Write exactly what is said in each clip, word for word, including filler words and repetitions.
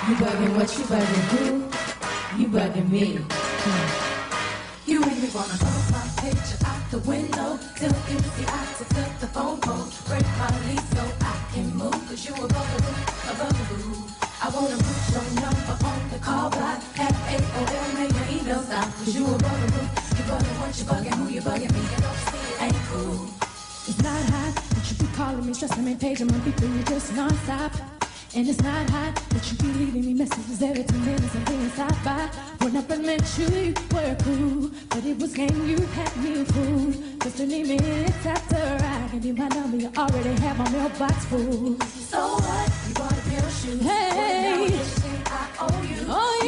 You bugging what you bugging who? You bugging me. Hmm. You make me wanna throw my picture out the window. Till you see I to flip the phone pole. Break my lease so I can move. Cause you a bugaboo, a bugaboo. I wanna put your number on the call block. Have A O L, make your email stop. Cause you a bugaboo. You bugging what you bugging who? You bugging me. You don't see it ain't cool. It's not hot that you be calling me, stressing me, paging my people, you just non-stop. And it's not hot that you be leaving me messages every two minutes and being stop by. When I met you, you were cool, but it was game you had me fooled. Just twenty minutes after I gave you my number, you already had my mailbox full. So what? You bought a pair of shoes. Hey, I owe you. Oh,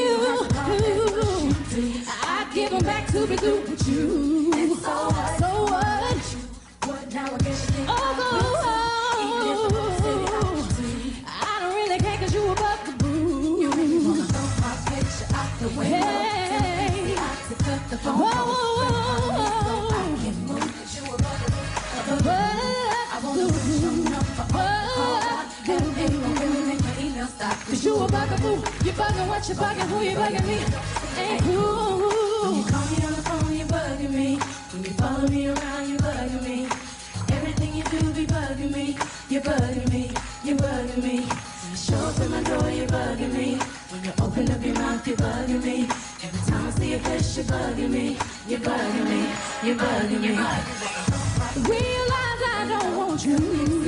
you. I give them back to be good with you. And so what? So what? What now? I guess you think oh, I oh, oh. The way hey, I to cut the phone. Whoa, whoa, whoa, I can move cause you a bugaboo. I wanna put your number on the call. And ain't make my email stop. Cause you a bugaboo. You bugging what you bugging, who you bugging me? Ain't cool. When you call me on the phone, you bugging me. When you follow me around, you bugging me. Everything you do be bugging me. You bugging me, you bugging me. When you show up at my door, you bugging me. When you open up your mouth, you're bugging me. Every time I see your face, you're bugging me. You're bugging me. You're bugging me. Realize I don't want you.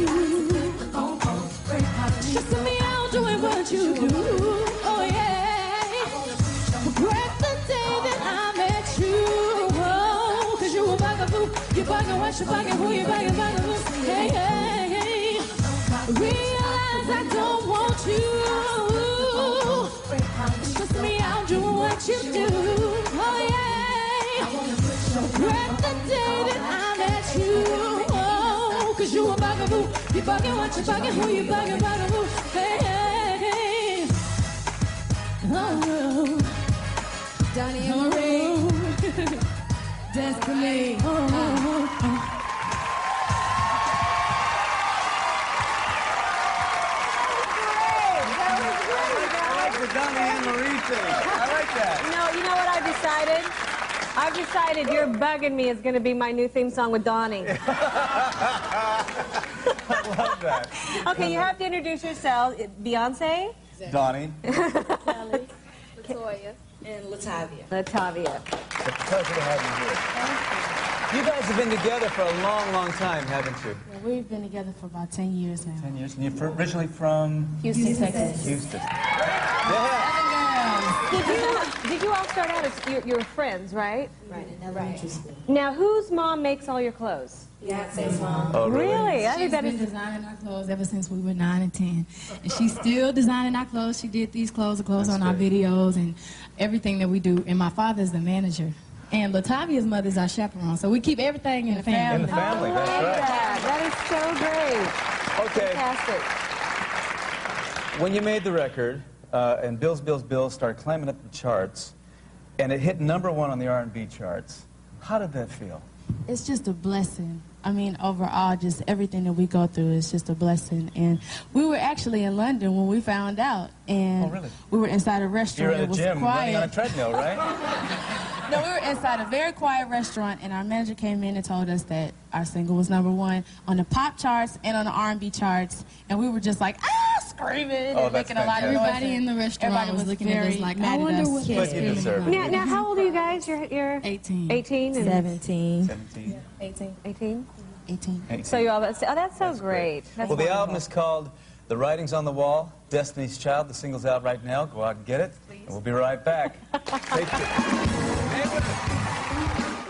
Just to me out doing what you do. Oh yeah. Regret the day that I met you. Oh, cause you a bugaboo. You're bugging what you're bugging, who you bugging, bugaboo. Hey, hey, hey. Realize I don't want you. Just me out doing what you do. Oh yeah. Regret the day that I met you. Oh, cause you a bugaboo. You bugging what you bugging, who you bugging, bugaboo. Hey, hey, hey. Oh, Donnie and Marie. Destiny. Oh, oh, oh. Donnie and Marie thing. I like that. No, you know what I've decided? I've decided You're Bugging Me is going to be my new theme song with Donnie. I love that. Okay, you have to introduce yourself. Beyonce? Donnie. Kelly. Latoya. And Latavia. Latavia. It's a pleasure to have you here. Thank you. You guys have been together for a long, long time, haven't you? Yeah, we've been together for about ten years now. Ten years. And you're originally from? Houston, Houston Texas. Houston. Yeah. Did you, did you all start out as your, your friends, right? Right, in elementary school. Now, whose mom makes all your clothes? Beyonce's mom. Oh, really? Really? I She's think that been is... designing our clothes ever since we were nine and ten. And she's still designing our clothes. She did these clothes, the clothes That's on great. our videos and everything that we do. And my father's the manager. And Latavia's mother's our chaperone. So we keep everything in the family. In the family, I that's love right. That. that is so great. Okay. Fantastic. When you made the record, uh, and Bills, Bills, Bills started climbing up the charts, and it hit number one on the R and B charts, how did that feel? It's just a blessing. I mean, overall, just everything that we go through is just a blessing. And we were actually in London when we found out. And Oh, really? we were inside a You're restaurant. at It a was gym quiet. running on a treadmill, right? No, we were inside a very quiet restaurant, and our manager came in and told us that our single was number one on the pop charts and on the R and B charts. And we were just like, ah, screaming Oh, and that's making a lot of fantastic. noise. Everybody in the restaurant Everybody was was looking at us very like, mad I at wonder us. what But you deserve it. Now, now, how old are you guys? You're, you're eighteen. eighteen? And seventeen. seventeen. eighteen. eighteen? eighteen. eighteen. So you're all about... Oh, that's so That's great. That's well, the wonderful. album is called The Writing's on the Wall, Destiny's Child. The single's out right now. Go out and get it. And we'll be right back. Take care.